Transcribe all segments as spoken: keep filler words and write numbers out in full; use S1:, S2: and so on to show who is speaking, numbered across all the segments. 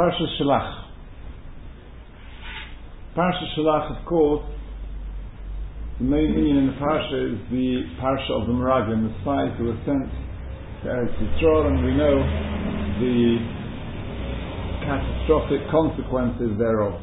S1: Parsha Shalach. Parsha Shalach, of course, the main meaning in the Parsha is the Parsha of the Meraglim, the spies who were sent to Eretz Yisrael, and we know the catastrophic consequences thereof.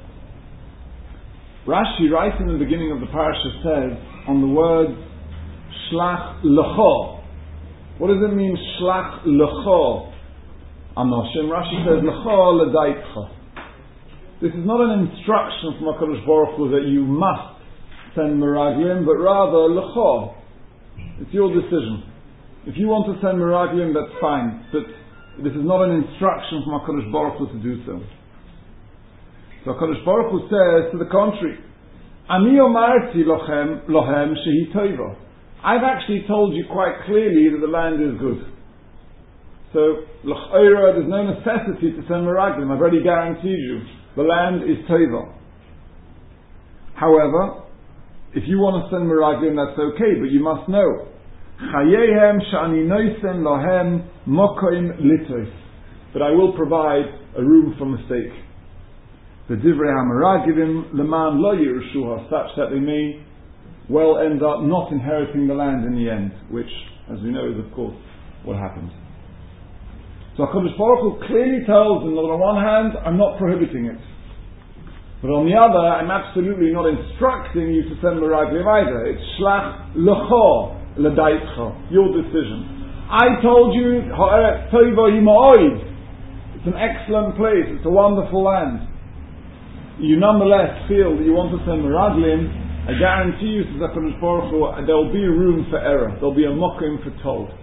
S1: Rashi, right in the beginning of the Parsha, says on the word Shlach L'cho. What does it mean, Shlach L'cho? Anoshim. Rashi says L'cho L'daitcha. This is not an instruction from HaKadosh Baruch Hu that you must send Meraglim, but rather L'cho. It's your decision. If you want to send Meraglim, that's fine, but this is not an instruction from HaKadosh Baruch Hu to do so. So HaKadosh Baruch Hu says to the contrary, Ani omarti lochem lohem shehi tova. I've actually told you quite clearly that the land is good. So, l'ch'oira, there's no necessity to send Meraglim. I've already guaranteed you. The land is tova. However, if you want to send Meraglim, that's okay, but you must know, Chayehem sh'ani noisen lohem mokoim litos. But I will provide a room for mistake. The divrei ha-meraglim leman lo yirushuha, such that they may well end up not inheriting the land in the end, which, as we know, is of course what happened. So HaKadosh Baruch Hu clearly tells them that on one hand, I'm not prohibiting it. But on the other, I'm absolutely not instructing you to send Meraglim either. It's Shlach L'cho L'daitcha, your decision. I told you, Ha'eretz Tova Yima'oid. It's an excellent place, it's a wonderful land. You nonetheless feel that you want to send Meraglim, I guarantee you, says HaKadosh Baruch Hu, there will be room for error. There will be a mokim for tov.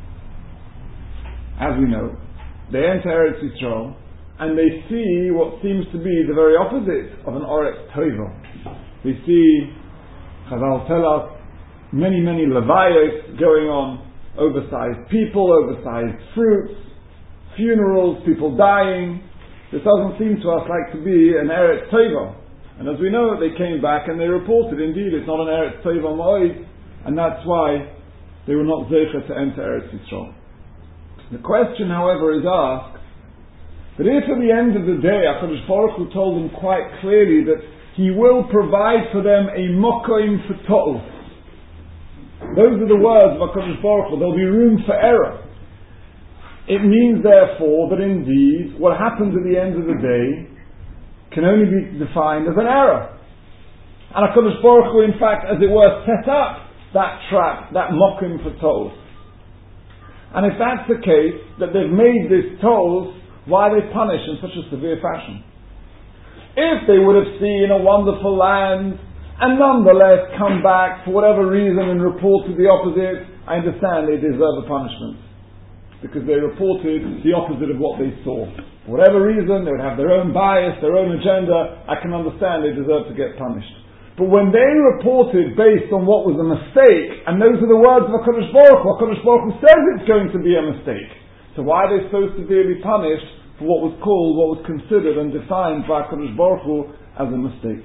S1: As we know, they enter Eretz Yisrael and they see what seems to be the very opposite of an Oretz Tova. They see, Chazal tell us, many, many levayos going on, oversized people, oversized fruits, funerals, people dying. This doesn't seem to us like to be an Eretz Tova. And as we know, they came back and they reported, indeed, it's not an Eretz Tova Ma'od, and that's why they were not zeicher to enter Eretz Yisrael. The question, however, is asked that if at the end of the day HaKadosh Baruch Hu told them quite clearly that He will provide for them a mokoim for to'ul. Those are the words of HaKadosh Baruch Hu. There'll be room for error. It means therefore that indeed what happens at the end of the day can only be defined as an error. And HaKadosh Baruch Hu, in fact, as it were, set up that trap, that mokoim for to'ul. And if that's the case, that they've made this tolls, why they punish in such a severe fashion? If they would have seen a wonderful land and nonetheless come back for whatever reason and report to the opposite, I understand they deserve a punishment. Because they reported the opposite of what they saw. For whatever reason, they would have their own bias, their own agenda, I can understand they deserve to get punished. But when they reported based on what was a mistake, and those are the words of HaKadosh Baruch Hu, HaKadosh Baruch Hu says it's going to be a mistake. So why are they so severely punished for what was called, what was considered and defined by HaKadosh Baruch Hu as a mistake?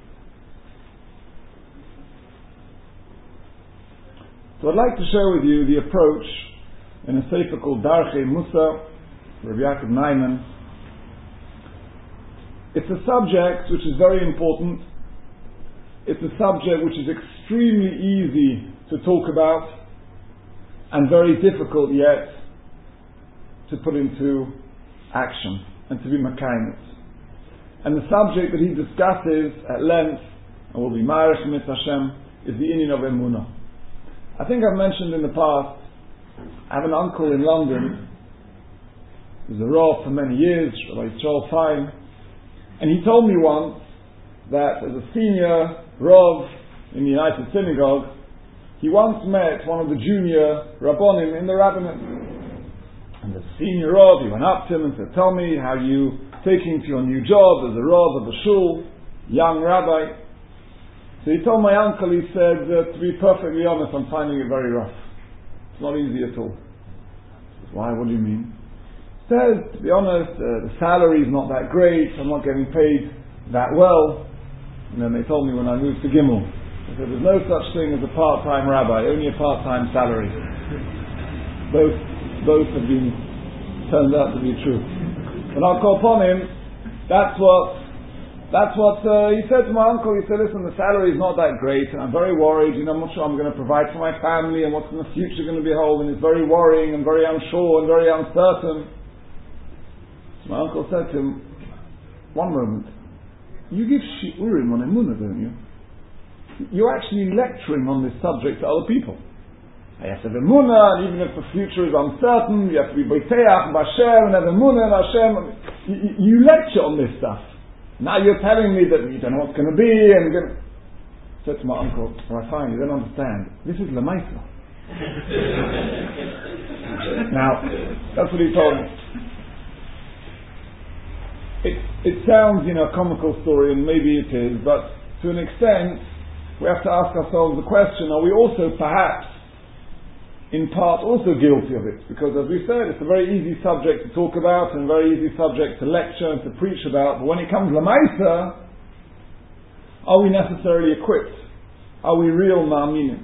S1: So I'd like to share with you the approach in a sefer called Darchei Musa, Rabbi Yaakov Naiman. It's a subject which is very important. It's a subject which is extremely easy to talk about and very difficult yet to put into action and to be makayim. And the subject that he discusses at length, and will be Ma'arish Mit Hashem, is the inyan of Emunah. I think I've mentioned in the past, I have an uncle in London who's a Rav for many years, Rabbi Yisrael Fein, and he told me once that as a senior Rav in the United Synagogue, he once met one of the junior Rabbonim in the rabbinate. And the senior Rav, he went up to him and said, tell me, how are you taking to your new job as a Rav of a shul, young rabbi? So he told my uncle, he said, uh, to be perfectly honest, I'm finding it very rough. It's not easy at all. He says, why, what do you mean? He says, to be honest, uh, the salary is not that great, I'm not getting paid that well. And then they told me when I moved to Gimel, they said there's no such thing as a part-time rabbi, only a part-time salary. Both, both have been turned out to be true. And I'll call upon him. That's what, that's what uh, he said to my uncle. He said, listen, the salary is not that great, and I'm very worried. You know, I'm not sure I'm going to provide for my family, and what's in the future going to be holding. It's very worrying and very unsure and very uncertain. So my uncle said to him, one moment, you give shiurim on emunah, don't you? You're actually lecturing on this subject to other people. I have to have emunah, and even if the future is uncertain, you have to be boiteach, b'Hashem, and have emunah, and Hashem. You, you lecture on this stuff. Now you're telling me that you don't know what's going to be, and going to... I said to my uncle, well, fine, you don't understand. This is Lamaisa. Now, that's what he told me. It, it sounds, you know, a comical story, and maybe it is, but to an extent, we have to ask ourselves the question, are we also perhaps in part also guilty of it? Because as we said, it's a very easy subject to talk about and a very easy subject to lecture and to preach about, but when it comes to Lamaisa, are we necessarily equipped? Are we real Ma'aminim?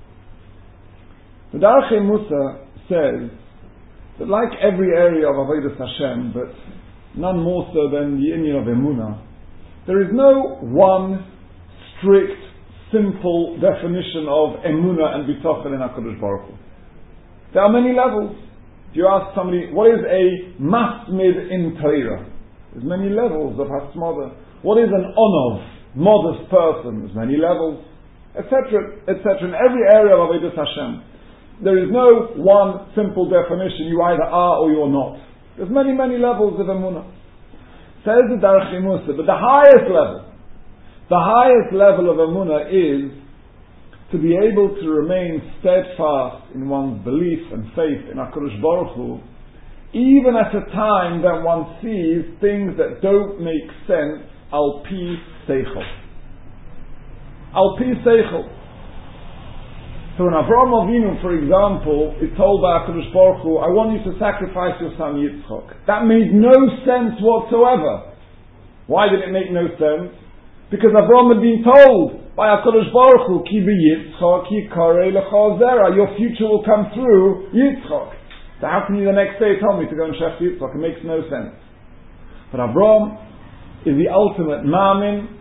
S1: The Darchei Musa says that like every area of Avodas Hashem, but none more so than the inyan of Emunah, there is no one strict, simple definition of Emunah and Bitochen in HaKadosh Baruch Hu. There are many levels. If you ask somebody, what is a masmid in Torah? There's many levels of hasmada. What is an onov, modest person? There's many levels, et cetera, et cetera. In every area of Avodas Hashem, there is no one simple definition. You either are or you're not. There's many, many levels of emunah. Says the Darchei Musa, but the highest level, the highest level of emunah is to be able to remain steadfast in one's belief and faith in HaKadosh Baruch Hu, even at a time that one sees things that don't make sense al pi seichel. Al pi seichel. So when Avraham Avinu, for example, is told by HaKadosh Baruch Hu, I want you to sacrifice your son Yitzchak. That made no sense whatsoever. Why did it make no sense? Because Avraham had been told by HaKadosh Baruch Hu, Ki b'Yitzchak yikarei lecha zera, your future will come through Yitzchak. So how can you the next day tell me to go and shech Yitzchak? It makes no sense. But Avraham is the ultimate ma'amin,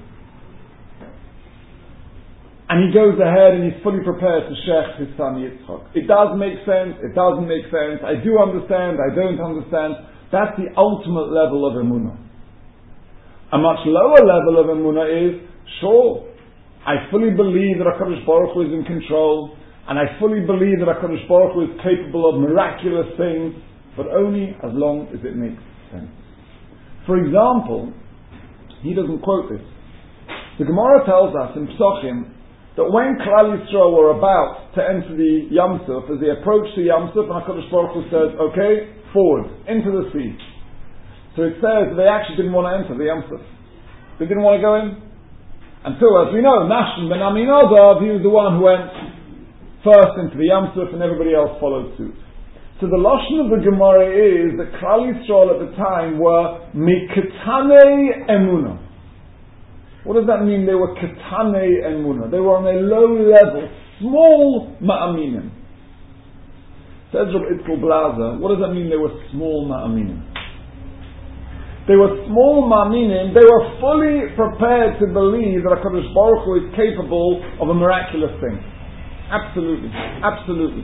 S1: and he goes ahead and he's fully prepared to shech his son Yitzchak. It does make sense, it doesn't make sense, I do understand, I don't understand. That's the ultimate level of emunah. A much lower level of emunah is, sure, I fully believe that HaKadosh Baruch Hu is in control, and I fully believe that HaKadosh Baruch Hu is capable of miraculous things, but only as long as it makes sense. For example, he doesn't quote this. The Gemara tells us in Psochim that when Klal Yisrael were about to enter the Yam Suf, as they approached the Yam Suf, and HaKadosh Baruch Hu says, okay, forward, into the sea. So it says that they actually didn't want to enter the Yam Suf. They didn't want to go in. Until, as we know, Nashon ben Aminadav, he was the one who went first into the Yam Suf and everybody else followed suit. So the lashon of the Gemara is that Klal Yisrael at the time were miketane emunah. What does that mean? They were ketane emunah. They were on a low level, small ma'aminim. Says Rav Itzel Blazer, what does that mean they were small ma'aminim? They were small ma'aminim, they were fully prepared to believe that HaKadosh Baruch Hu is capable of a miraculous thing. Absolutely. Absolutely.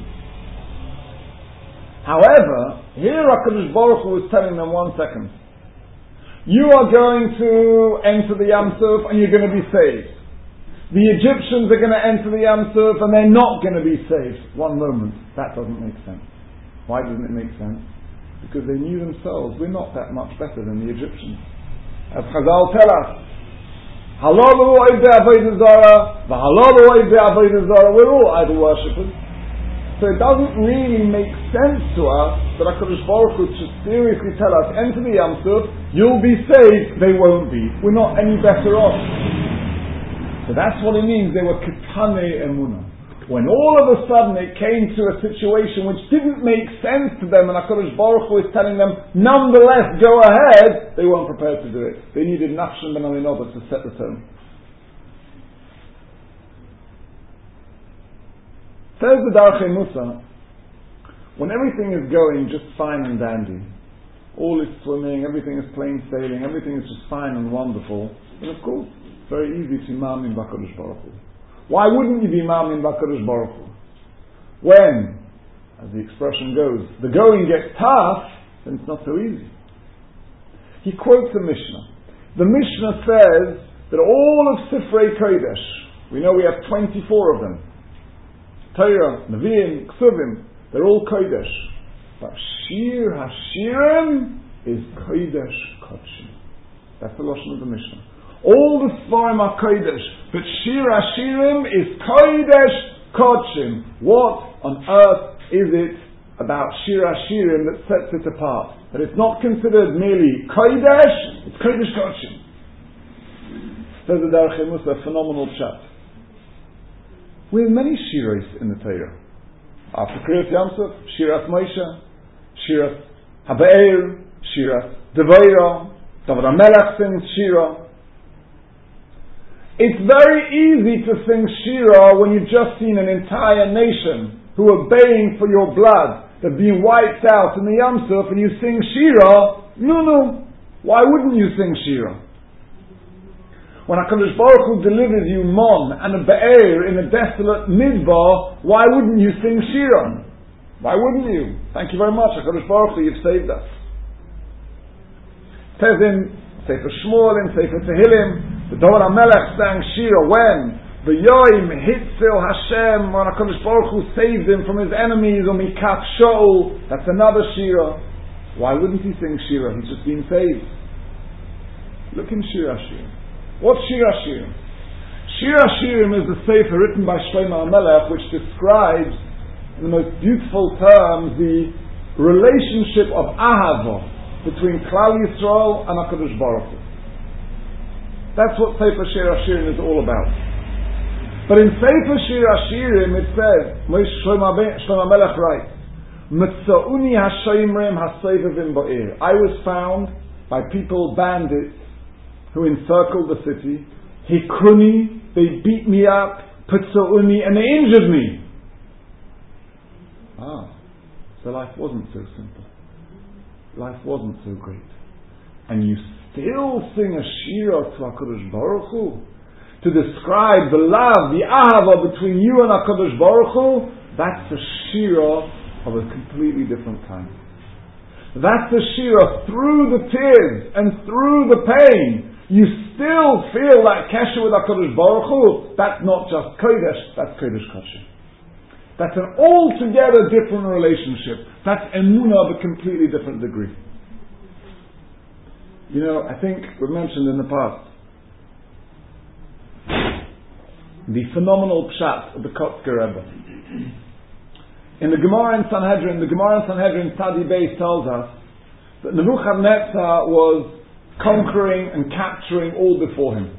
S1: However, here HaKadosh Baruch Hu is telling them, one second, you are going to enter the Yam Suf and you're going to be saved. The Egyptians are going to enter the Yam Suf and they're not going to be saved. One moment. That doesn't make sense. Why doesn't it make sense? Because they knew themselves, we're not that much better than the Egyptians. As Chazal tell us, Halalu oivdei avodah zarah, v'halalu oivdei avodah zarah, we're all idol worshippers. So it doesn't really make sense to us that HaKadosh Baruch Hu should seriously tell us, enter the Yam Suf, you'll be saved, they won't be. We're not any better off. So that's what it means, they were ketane emunah. When all of a sudden it came to a situation which didn't make sense to them, and HaKadosh Baruch Hu is telling them, nonetheless, go ahead, they weren't prepared to do it. They needed Nashon ben Aminadav to set the tone. Says the Darchei Musa, when everything is going just fine and dandy, all is swimming, everything is plain sailing, everything is just fine and wonderful, then of course, it's very easy to Ma'amin B'Kadosh Baruch Hu. Why wouldn't you be Ma'amin B'Kadosh Baruch Hu? When, as the expression goes, the going gets tough, then it's not so easy. He quotes a Mishnah. The Mishnah says that all of Sifrei Kodesh, we know we have twenty-four of them, Torah, Nevi'im, Ksuvim, they're all Kodesh. But Shir HaShirim is Kodesh Kodshim. That's the Lashon of the Mishnah. All the Sfarim are Kodesh, but Shir HaShirim is Kodesh Kodshim. What on earth is it about Shir HaShirim that sets it apart? That it's not considered merely Kodesh, it's Kodesh Kodshim. Says the Derech Musa, a phenomenal chat. We have many Shiros in the Torah. After Kriyas Yamsuf, Shiras Moshe, Shiras Habe'er, Shiras Devaira, David HaMelech sings Shira. It's very easy to sing Shira when you've just seen an entire nation who are baying for your blood. They're being wiped out in the Yamsuf and you sing Shira. No, no. Why wouldn't you sing Shira? When HaKadosh Baruch Hu delivers you Mon and a Be'er in a desolate Midbar, why wouldn't you sing Shira? Why wouldn't you? Thank you very much, HaKadosh Baruch Hu, you've saved us. It says in Sefer Shmuel, in Sefer Tehillim, the David HaMelech sang Shira when? The Yoim Hitzil Hashem, when HaKadosh Baruch Hu saved him from his enemies, on Mikaf Shaul, that's another Shira. Why wouldn't he sing Shira? He's just been saved. Look in Shira Shira. What's Shir HaShirim? Shir HaShirim is the sefer written by Shlomo HaMelech which describes in the most beautiful terms the relationship of Ahava between Klal Yisrael and HaKadosh Baruch Hu. That's what Sefer Shir HaShirim is all about. But in Sefer Shir HaShirim it says, Shlomo HaMelech writes, Mitza'uni HaShoimrim HaSevevim Ba'ir. I was found by people, bandits, who encircled the city, Hikruni, they beat me up, Putsu'uni, and they injured me. Ah, so life wasn't so simple. Life wasn't so great. And you still sing a shira to HaKadosh Baruch Hu to describe the love, the ahava between you and HaKadosh Baruch Hu. That's a shira of a completely different kind. That's a shira through the tears and through the pain. You still feel that kesher with HaKadosh Baruch Hu. That's not just Kodesh, that's Kodesh Kodshim. That's an altogether different relationship. That's emunah of a completely different degree. You know, I think we've mentioned in the past the phenomenal pshat of the Kotzker Rebbe. In the Gemara in Sanhedrin, the Gemara in Sanhedrin Tzadi Beis tells us that Nebuchadnezzar was conquering and capturing all before him.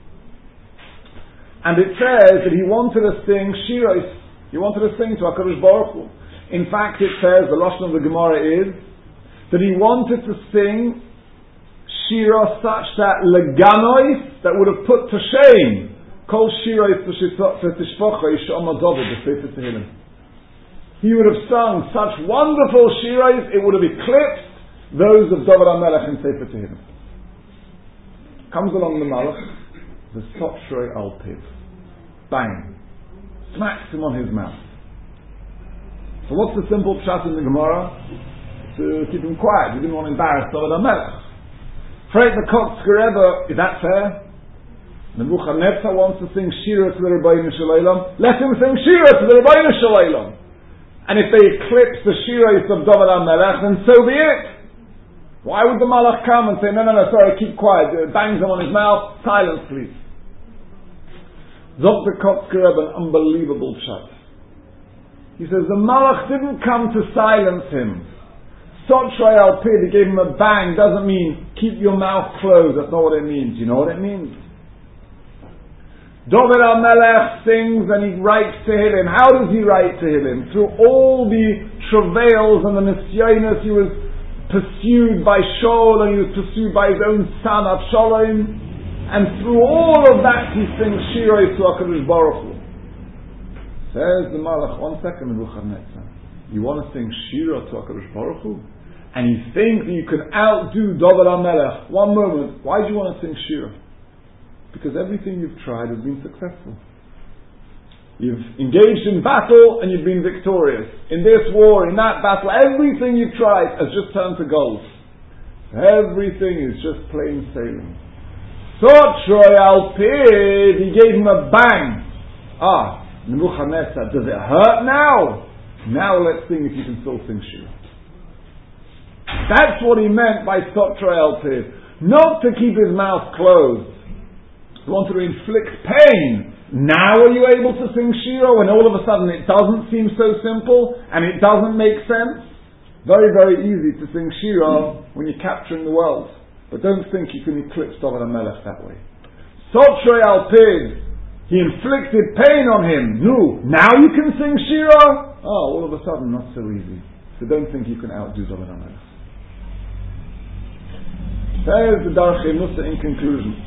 S1: And it says that he wanted to sing shiros. He wanted to sing to HaKadosh Baruch Hu. In fact, it says, the lashon of the Gemara is, that he wanted to sing shiros such that leganois, that would have put to shame, kol shiros tishpochos she'amar David b'Sefer Tehillim. He would have sung such wonderful shiros, it would have eclipsed those of David HaMelech in Sefer Tehillim. Comes along the Malach, the Sotrei al Piv. Bang. Smacks him on his mouth. So what's the simple pshat in the Gemara? To keep him quiet. He didn't want to embarrass David HaMelech. Freit the Kotzker Rebbe, is that fair? Nebuchadnezzar wants to sing Shira to the Rebbeinu Shalom. Let him sing Shira to the Rebbeinu Shalom. And if they eclipse the Shiras of David HaMelech, then so be it. Why would the Malach come and say, no, no, no, sorry, keep quiet, it bangs him on his mouth, silence please. Doctor Kotzker Rebbe, an unbelievable shot. He says, the Malach didn't come to silence him. Sotrei al Pid, he gave him a bang, doesn't mean keep your mouth closed, that's not what it means. You know what it means? David HaMelech sings and he writes to Tehillim. How does he write to Tehillim? Through all the travails and the nisyonos, he was pursued by Shaul and he was pursued by his own son Avshalom, and through all of that he sings shiros to HaKadosh Baruch Hu. Says the Malach, one second, Nebuchadnezzar, you want to sing shira to HaKadosh Baruch Hu? and you think that you can outdo David HaMelech, one moment, why do you want to sing Shira? Because everything you've tried has been successful. You've engaged in battle and you've been victorious. In this war, in that battle, everything you've tried has just turned to gold. Everything is just plain sailing. Sotroy Alpid, he gave him a bang. Ah, Nebuchadnezzar, does it hurt now? Now let's sing if you can still sing Shira. That's what he meant by Sotroy Alpid. Not to keep his mouth closed. He wanted to inflict pain. Now are you able to sing Shira when all of a sudden it doesn't seem so simple and it doesn't make sense? Very, very easy to sing Shira when you're capturing the world. But don't think you can eclipse David HaMelech that way. Sotroy Alpid, he inflicted pain on him. No, now you can sing Shira? Oh, all of a sudden not so easy. So don't think you can outdo David HaMelech. There's the Darchei Musa in conclusion.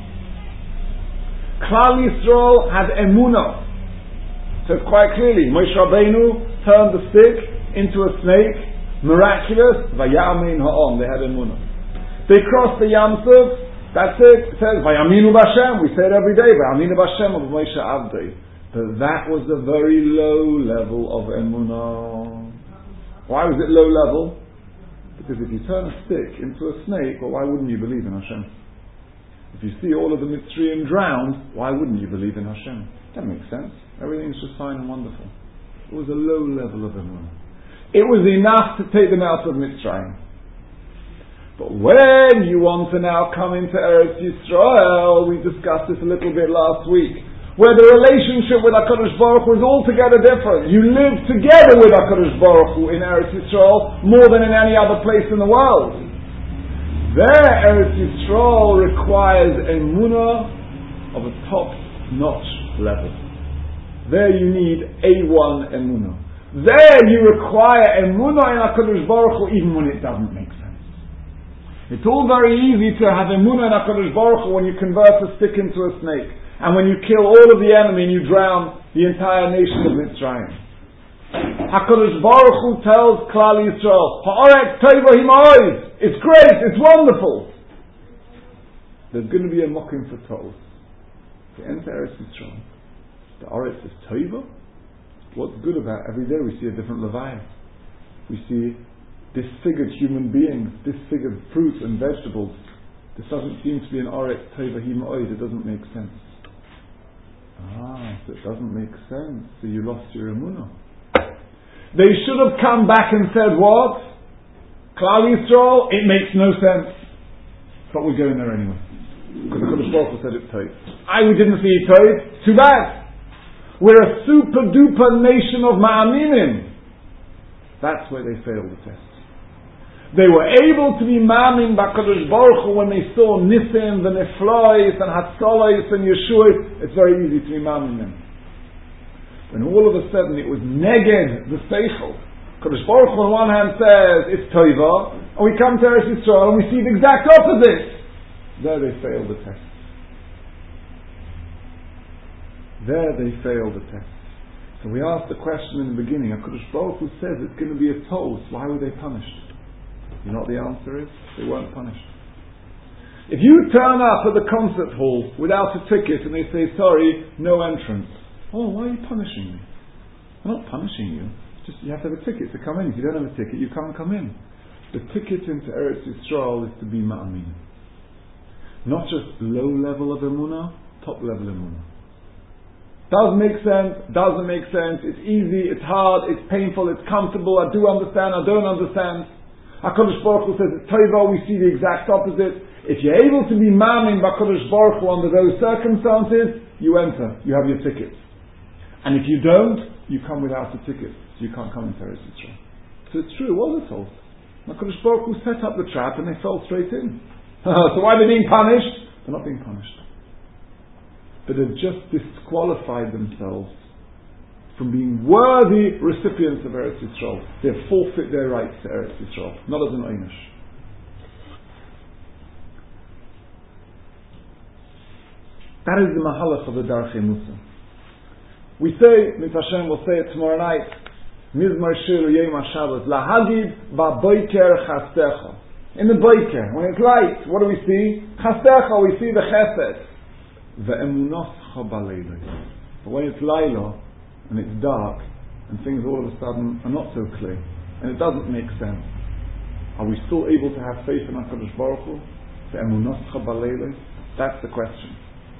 S1: Klal Yisrael has emunah. Says quite clearly, Moshe Rabbeinu turned the stick into a snake, miraculous, vayamin ha'om, they had emunah. They crossed the Yam Suf, that's it, it says, vayaminu b'Hashem, we say it every day, vayaminu b'Hashem of Moshe Avdei. But that was a very low level of emunah. Why was it low level? Because if you turn a stick into a snake, well, why wouldn't you believe in Hashem? If you see all of the Mitzrayim drowned, why wouldn't you believe in Hashem? That makes sense. Everything's just fine and wonderful. It was a low level of emunah. It was enough to take them out of Mitzrayim. But when you want to now come into Eretz Yisrael, we discussed this a little bit last week, where the relationship with HaKadosh Baruch Hu is altogether different. You live together with HaKadosh Baruch Hu in Eretz Yisrael more than in any other place in the world. There, Eretz Yisrael requires emunah of a top-notch level. There you need A one emunah. There you require emunah in HaKadosh Baruch Hu even when it doesn't make sense. It's all very easy to have emunah in HaKadosh Baruch Hu when you convert a stick into a snake, and when you kill all of the enemy and you drown the entire nation of Mitzrayim. HaKadosh Baruch Hu tells Klal Yisrael, Ha'aretz tova hima'oiz. It's great, it's wonderful. There's going to be a mocking for Tov. To enter Eretz Yisrael, the Aretz is tova. What's good about it? Every day we see a different Leviah. We see disfigured human beings, disfigured fruit and vegetables. This doesn't seem to be an Aretz tova hima'oiz. It doesn't make sense. Ah, so it doesn't make sense. So you lost your emunah. They should have come back and said, what? Klal Yisrael, it makes no sense. But we're going there anyway. Because the Kodesh Baruch Hu said it's toiv. I, we didn't see it toiv. Too bad. We're a super duper nation of ma'aminim. That's where they failed the test. They were able to be ma'amim b'Kodesh Baruch Hu when they saw Nisim, the Neflois, and Hatzalos, and Yeshua. It's very easy to be ma'amim them. When all of a sudden it was neged the seichel. Kodesh Baruch Hu on one hand says it's tova, and we come to Eretz Yisrael and we see the exact opposite. There they failed the test. There they failed the test. So we asked the question in the beginning. Kodesh Baruch Hu says it's going to be a toll. So why were they punished? You know what the answer is? They weren't punished. If you turn up at the concert hall without a ticket and they say sorry, no entrance. Oh, why are you punishing me? I'm not punishing you. Just you have to have a ticket to come in. If you don't have a ticket, you can't come in. The ticket into Eretz Yisrael is to be ma'amin. Not just low level of emunah, top level emunah. Does make sense, doesn't make sense, it's easy, it's hard, it's painful, it's comfortable, I do understand, I don't understand. HaKadosh Baruch Hu says it's tova, we see the exact opposite. If you're able to be ma'amin b'HaKadosh Baruch Hu under those circumstances, you enter, you have your ticket. And if you don't, you come without a ticket. So you can't come into Eretz Yisrael. So it's true, it was a toll. HaKadosh Baruch Hu set up the trap and they fell straight in. So why are they being punished? They're not being punished. But they've just disqualified themselves from being worthy recipients of Eretz Yisrael. They've forfeit their rights to Eretz Yisrael, not as an Einish. That is the mahalach of the Darchei Musa. We say, Mit Hashem, we'll say it tomorrow night, Mizmar Shir Yom HaShabbos, Lahagid V'Boiker Chastecha. In the Boiker, when it's light, what do we see? Chastecha, we see the Chesed. Ve'emunoscha B'Leilos. But when it's Laila, and it's dark, and things all of a sudden are not so clear, and it doesn't make sense, are we still able to have faith in HaKadosh Baruch Hu? Ve'emunoscha B'Leilos? That's the question.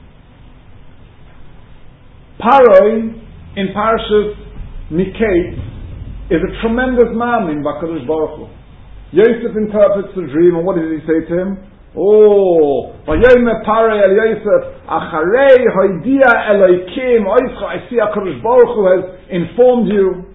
S1: Paroi, in Parashas Miketz, is a tremendous man in HaKadosh Baruch Hu. Yosef interprets the dream, and what did he say to him? Oh, Vayomer Paroi el Yosef, Acharei hoidia Elokim oischa, I see HaKadosh Baruch Hu has informed you.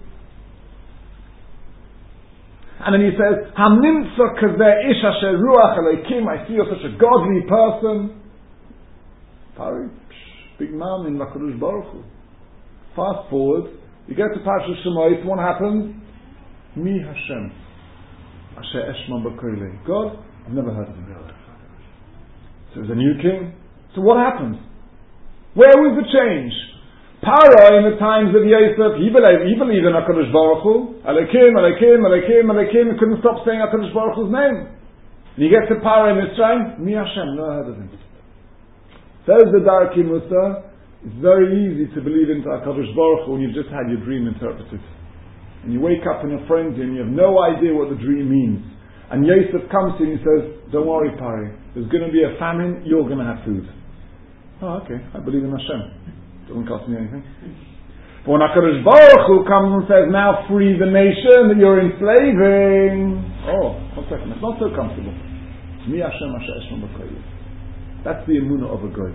S1: And then he says, Hamimtza kazeh ish asher ruach Elokim, I see you're such a godly person. Paroi, big man in HaKadosh Baruch Hu. Fast forward, you get to Parashas Shemot, what happens? Mi Hashem, Asher Eshma B'Koilei. God, I've never heard of him. So there's a new king. So what happens? Where was the change? Paro, in the times of Yosef, he believed, he believed in HaKadosh Baruch Hu. Alekim, Alekim, Alekim, Alekim. He couldn't stop saying HaKadosh Baruch Hu's name. And you get to Paro in Mitzrayim, Mi Hashem, never heard of him. Says the Darki Musa, it's very easy to believe into HaKadosh Baruch Hu when you've just had your dream interpreted. And you wake up in a frenzy and you have no idea what the dream means. And Yosef comes to you and he says, don't worry, Pari, there's going to be a famine, you're going to have food. Oh, okay, I believe in Hashem. Doesn't cost me anything. But when HaKadosh Baruch Hu comes and says, now free the nation that you're enslaving. Oh, one second, it's not so comfortable. Mi Hashem Asher Eshma B'Koilei. That's the emunah of a goy.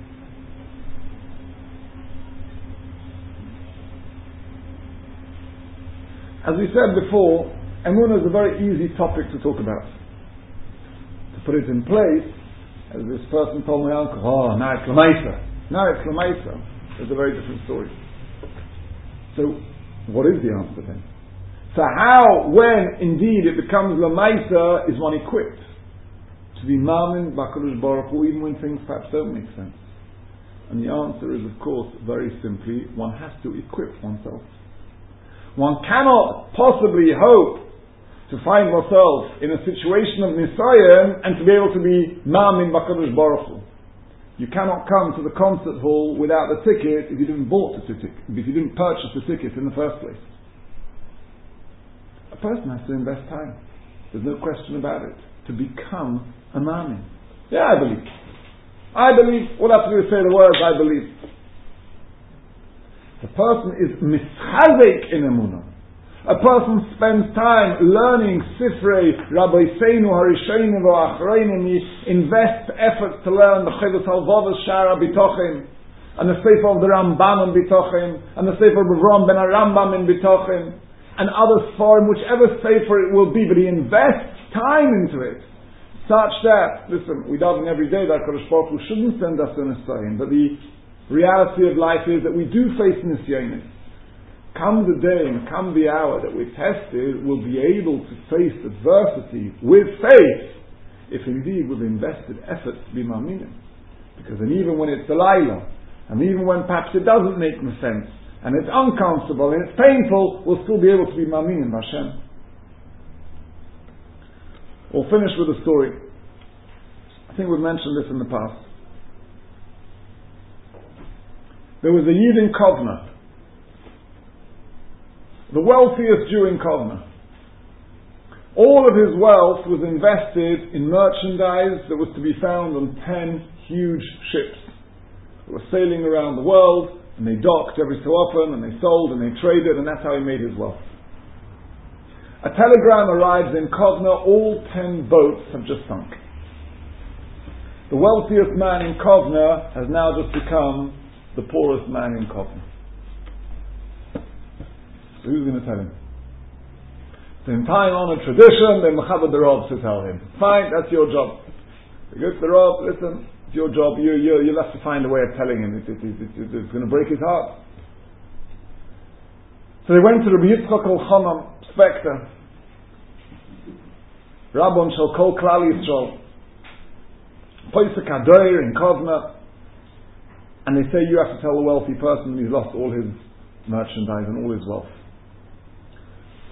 S1: As we said before, emunah is a very easy topic to talk about. To put it in place, as this person told my uncle, oh, now it's Lamaisa. Now it's Lamaisa. It's a very different story. So, what is the answer then? So how, when indeed it becomes Lamaisa, is one equipped to be Ma'amin B'Kadosh Baruch Hu, even when things perhaps don't make sense? And the answer is, of course, very simply, one has to equip oneself. One cannot possibly hope to find oneself in a situation of Nisayim and to be able to be Ma'amin B'Kadosh Baruch Hu. You cannot come to the concert hall without the ticket if you didn't bought the ticket, if you didn't purchase the ticket in the first place. A person has to invest time. There's no question about it. To become a Ma'amin. Yeah, I believe. I believe. All I have to do is say the words, I believe. The person is mischazek in emunah. A person spends time learning Sifrei Rabbi Seinu Harishonim V'Achreinim. He invests efforts to learn the Chedus Halvavos Shara Bitochim, and the Sefer of the Rambam in Bitochim, and the Sefer of Avram Ben Arambam in Bitochim, and other Sfarim, whichever Sefer it will be, but he invests time into it, such that, listen, we daven every day that HaKadosh Baruch Hu shouldn't send us an Nisayim, but the reality of life is that we do face Nisyonis. Come the day and come the hour that we're tested, we'll be able to face adversity with faith, if indeed we've invested effort to be Ma'aminim. Because then even when it's Delilah, and even when perhaps it doesn't make sense, and it's uncomfortable, and it's painful, we'll still be able to be Ma'aminim Hashem. We'll finish with a story. I think we've mentioned this in the past. There was a Yid in Kovna, the wealthiest Jew in Kovna. All of his wealth was invested in merchandise that was to be found on ten huge ships that were sailing around the world, and they docked every so often, and they sold and they traded, and that's how he made his wealth. A telegram arrives in Kovna, all ten boats have just sunk. The wealthiest man in Kovna has now just become the poorest man in Kovna. So who's going to tell him? It's in time-honored tradition, the Mechaber the Rav to tell him. Fine, that's your job. He goes to the Rav, listen, it's your job, you, you, you'll have to find a way of telling him. It, it, it, it, it's going to break his heart. So they went to Rabbi Yitzchak Elchanan, Spector, Rabbon Shel Kol Klal Yisrael, Poisek Hadoir in Kovna, and they say you have to tell the wealthy person that he's lost all his merchandise and all his wealth.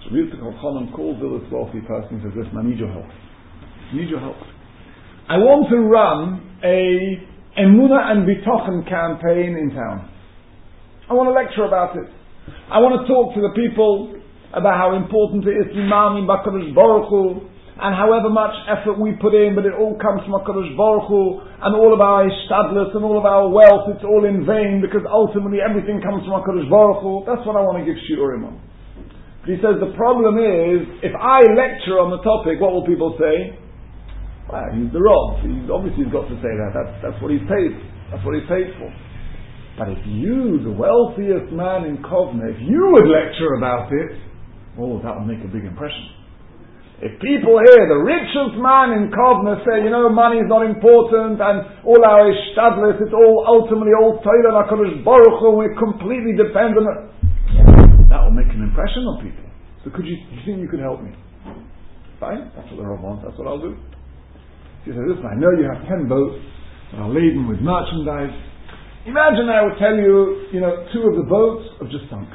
S1: Rabbi Yitzchak Elchanan calls this wealthy person and says, listen, I need your help. I need your help. I want to run a Emunah and Bitochen campaign in town. I want to lecture about it. I want to talk to the people about how important it is to be Ma'amin b'Hakadosh Baruch Hu, and however much effort we put in, but it all comes from HaKadosh Baruch Hu, and all of our ishtadlus and all of our wealth, it's all in vain, because ultimately everything comes from HaKadosh Baruch Hu. That's what I want to give shiurim on. But he says the problem is, if I lecture on the topic, what will people say? Well, he's the Rav. He's obviously got to say that. That's, that's what he's paid. That's what he's paid for. But if you, the wealthiest man in Kovna, if you would lecture about it, oh, that would make a big impression. If people here, the richest man in Kovna, say, you know, money is not important, and all our ishtadlis, it's all ultimately all Torah and HaKadosh Baruch Hu, we're completely dependent on it, that will make an impression on people. So could you, do you think you could help me? Fine, that's what the Rav wants, that's what I'll do. He says, listen, I know you have ten boats that are laden with merchandise. Imagine I would tell you, you know, two of the boats have just sunk.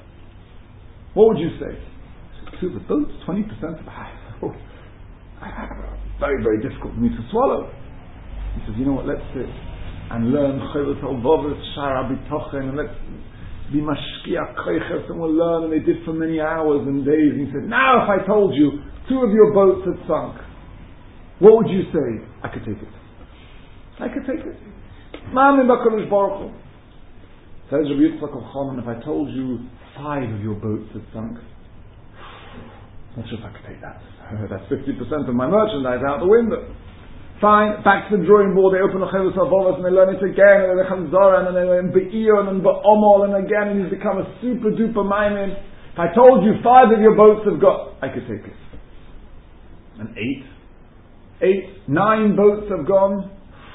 S1: What would you say? Two of the boats, twenty percent of oh, very, very difficult for me to swallow. He says, you know what, let's sit and learn Chovot HaLevavos, Sha'ar HaBitochen, and let's be mashkiach koiches, and we'll learn. And they did for many hours and days. And he said, now if I told you two of your boats had sunk, what would you say? I could take it. I could take it. Ma'amin b'Hakadosh Baruch Hu. Says Rabbi Yitzchak Elchanan, if I told you five of your boats had sunk, I'm not sure if I could take that. That's fifty percent of my merchandise out the window. Fine, back to the drawing board, they open the Chovot HaLevavos and they learn it again, and they learn Zoran, and they learn Be'ir, and Be'omol, and again, and he's become a super duper maimin. If I told you five of your boats have got, I could take it. And eight? Eight, nine boats have gone.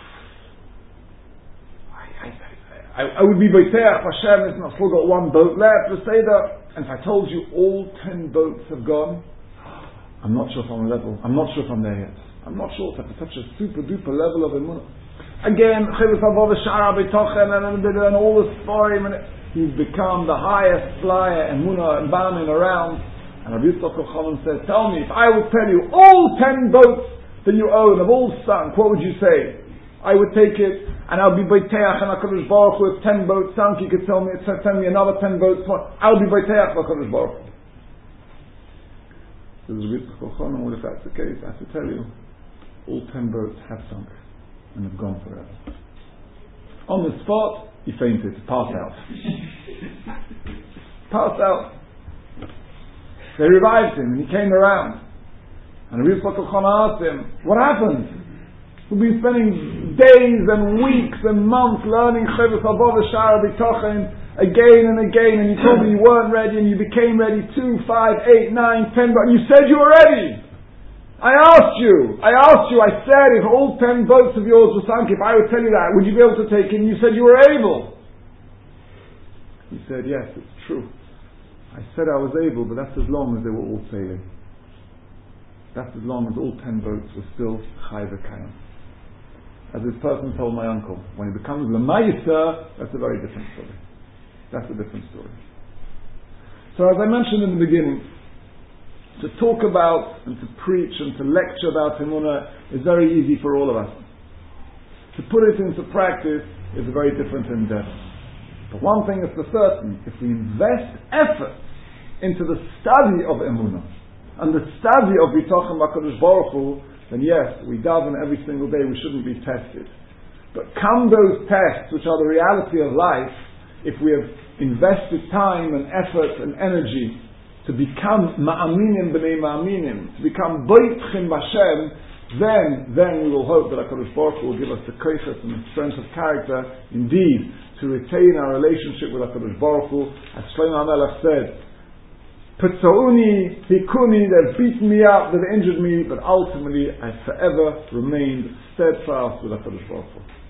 S1: I, I, I, I would be Beiteach Hashem, it's not still got one boat left, to say that. And if I told you all ten boats have gone, I'm not sure if I'm on level. I'm not sure if I'm there yet. I'm not sure if it's such a super duper level of emunah. Again, Chovot HaLevavos, Sha'ar HaBitochen, and, and, and all the sporim, and he's become the highest flyer emunah and bamin around. And Rabbi Yitzchak Elchanan says, tell me, if I would tell you all ten boats that you own have all sunk, what would you say? I would take it, and I'll be Beiteach and HaKadosh Baruch Hu. If ten boats sunk, you could tell me, send me another ten boats more. I'll be Beiteach HaKadosh Baruch Hu. This is Rabbi Yitzchak Elchanan. Well, if that's the case, I have to tell you, all ten boats have sunk and have gone forever. On the spot, he fainted, passed out. Passed out. They revived him, and he came around. And Rabbi Yitzchak Elchanan asked him, what happened? We've been spending days and weeks and months learning Chovot HaLevavos, Sha'ar HaBitochen again and again, and you told me you weren't ready, and you became ready two, five, eight, nine, ten, but you said you were ready. I asked you, I asked you, I said if all ten boats of yours were sunk, if I would tell you that, would you be able to take it? And you said you were able. He said, yes, it's true. I said I was able, but that's as long as they were all sailing. That's as long as all ten boats were still Chai V'Kayim. As this person told my uncle, when he becomes L'mayser, that's a very different story. That's a different story. So as I mentioned in the beginning, to talk about and to preach and to lecture about emunah is very easy for all of us. To put it into practice is a very different endeavor. But one thing is for certain, if we invest effort into the study of emunah and the study of Bitochen HaKadosh Baruch Hu, then yes, we daven every single day, we shouldn't be tested. But come those tests, which are the reality of life, if we have invested time and effort and energy to become ma'aminim b'nei ma'aminim, to become boitchim b'Hashem, then, then we will hope that HaKadosh Baruch Hu will give us the koiches and the strength of character, indeed, to retain our relationship with HaKadosh Baruch Hu. As Shlomo HaMelech said, Petzauni, Hikuni, they've beaten me up, they've injured me, but ultimately I forever remained steadfast with HaKadosh Baruch Hu.